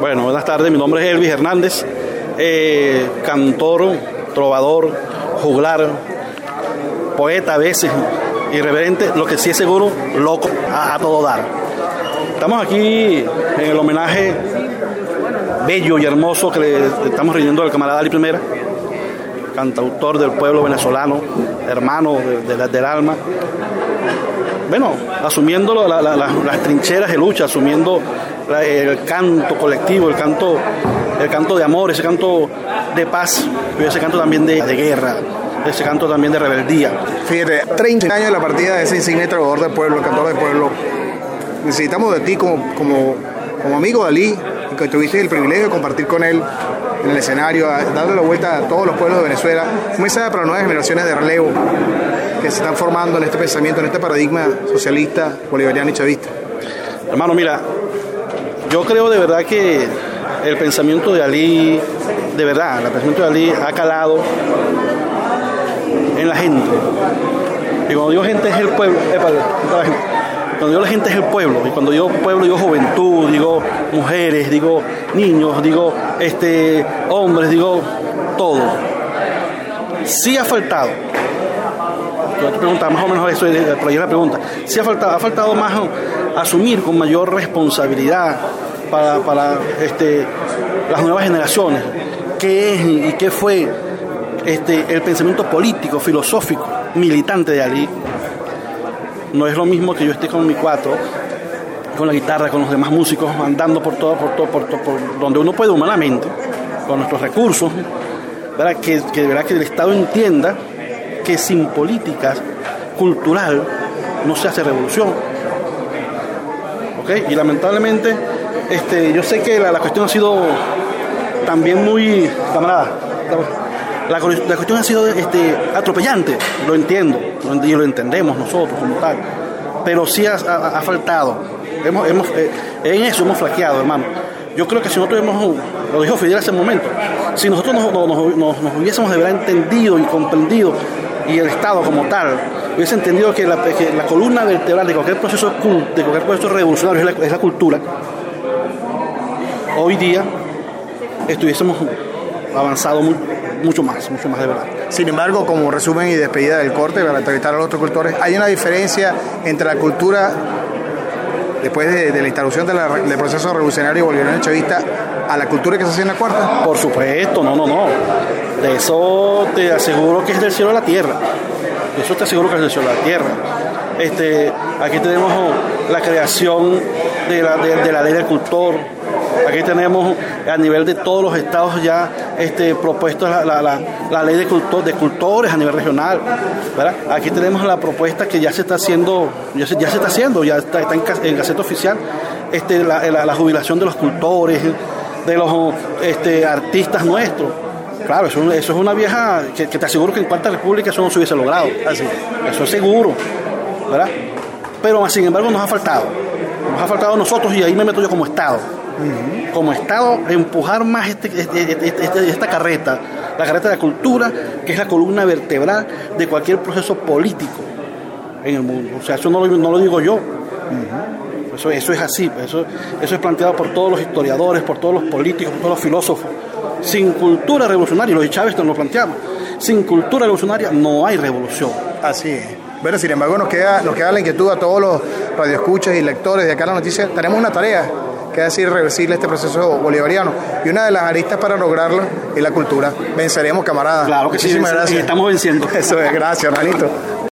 Bueno, buenas tardes, mi nombre es Elvis Hernández, cantor, trovador, juglar, poeta a veces, irreverente, lo que sí es seguro, loco a todo dar. Estamos aquí en el homenaje bello y hermoso que le estamos rindiendo al camarada Ali Primera, cantautor del pueblo venezolano, hermano del alma. Bueno, asumiendo las trincheras de lucha, asumiendo el canto colectivo, el canto de amor, ese canto de paz, pero ese canto también de guerra, ese canto también de rebeldía. Fíjate, 30 años de la partida de ese insigne trovador del pueblo, el cantor del pueblo. Necesitamos de ti como amigo de Ali, que tuviste el privilegio de compartir con él en el escenario, darle la vuelta a todos los pueblos de Venezuela, un mensaje para nuevas generaciones de relevo que se están formando en este pensamiento, en este paradigma socialista, bolivariano y chavista. Hermano, mira, yo creo de verdad que el pensamiento de Ali, de verdad, el pensamiento de Ali ha calado en la gente. Y cuando digo gente es el pueblo, cuando digo la gente es el pueblo, y cuando digo pueblo digo juventud, digo mujeres, digo niños, digo hombres, digo todo. Sí ha faltado. Yo te preguntaba más o menos eso, por ahí es la pregunta. Sí ha faltado más asumir con mayor responsabilidad para las nuevas generaciones qué es y qué fue el pensamiento político, filosófico, militante de Ali. No es lo mismo que yo esté con mi cuatro, con la guitarra, con los demás músicos, andando por donde uno puede humanamente, con nuestros recursos, ¿verdad? Que el Estado entienda que sin políticas cultural no se hace revolución. ¿Okay? Y lamentablemente, yo sé que la cuestión ha sido también muy, camarada, la cuestión ha sido atropellante, lo entiendo, y lo entendemos nosotros como tal, pero sí ha faltado, en eso hemos flaqueado, hermano. Yo creo que si nosotros lo dijo Fidel hace un momento, si nosotros nos hubiésemos de verdad entendido y comprendido, y el Estado como tal hubiese entendido que la columna vertebral de cualquier proceso revolucionario es la cultura, hoy día estuviésemos avanzado mucho más de verdad. Sin embargo, como resumen y despedida del corte, para entrevistar a los otros cultores, hay una diferencia entre la cultura después de la instalación del proceso revolucionario bolivariano chavista a la cultura que se hace en la cuarta. Por supuesto, no. De eso te aseguro que es del cielo a la tierra. Eso te aseguro que es del cielo a la tierra. Aquí tenemos la creación de la ley del cultor. Aquí tenemos a nivel de todos los estados ya propuestos la ley de cultores a nivel regional, ¿verdad? Aquí tenemos la propuesta que ya se está haciendo, ya está en Gaceta Oficial, la jubilación de los cultores, de los artistas nuestros. Claro, eso es una vieja que te aseguro que en Cuarta República eso no se hubiese logrado. Así, eso es seguro, ¿verdad? Pero sin embargo nos ha faltado a nosotros, y ahí me meto yo como Estado. Como Estado, empujar más esta carreta, la carreta de la cultura, que es la columna vertebral de cualquier proceso político en el mundo. O sea, eso no lo digo yo. Eso es así, eso es planteado por todos los historiadores, por todos los políticos, por todos los filósofos. Sin cultura revolucionaria, los de Chávez nos lo planteamos, sin cultura revolucionaria no hay revolución. Así es. Bueno, sin embargo, nos queda la inquietud a todos los radioescuchas y lectores de acá la noticia. Tenemos una tarea, que es irreversible este proceso bolivariano, y una de las aristas para lograrlo es la cultura. Venceremos, camaradas. Claro que sí, muchísimas gracias. Estamos venciendo. Eso es, gracias, hermanito.